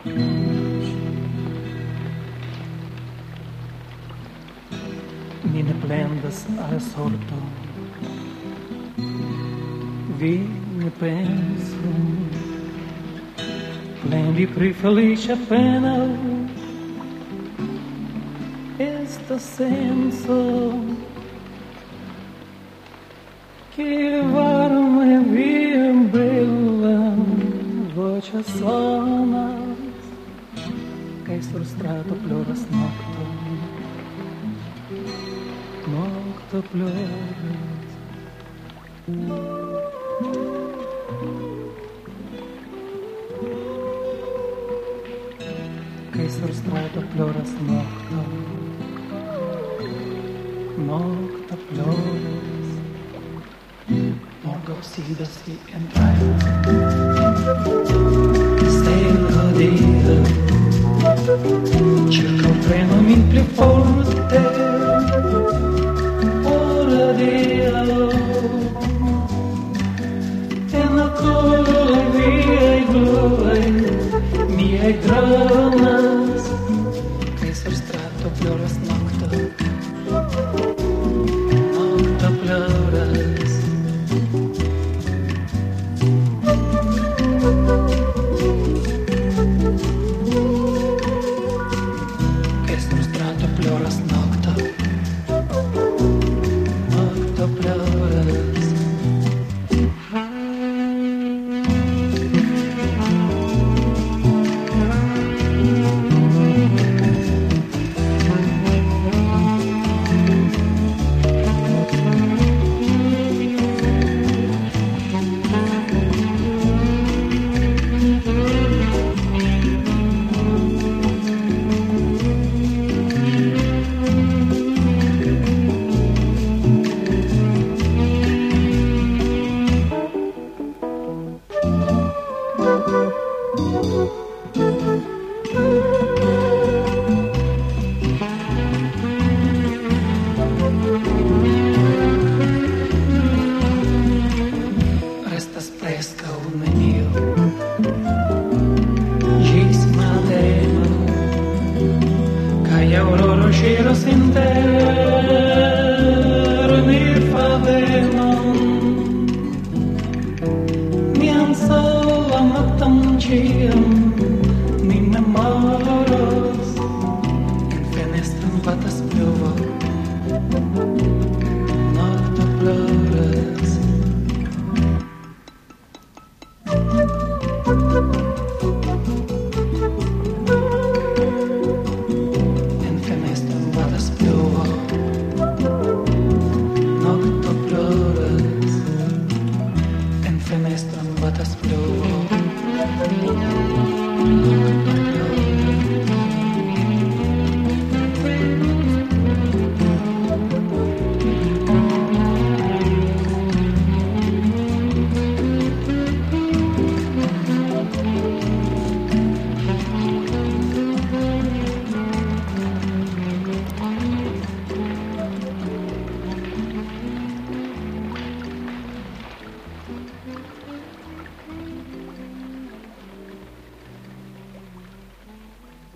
Mi ne plendas al sorto, vi ne penso, plendi pri felicia pena, esta senso, che varme via bella voce sonas, che sur strato ploras nocto, nocto ploras. Che sur strato ploras nocto, nocto ploras. Morgo sidas i en traino, stella dia, circonpreno min pli forte, ora dia, en la colo viei bluei, miei dronas, che sur strato ploras nocto, nocto ploras. Che sur strato ploras nocto, nocto ploras. Restas preskaŭ nenio, ĝis mateno, kaj aŭroro ŝiras inter nirfadenon. Mian solan nokton ĉiam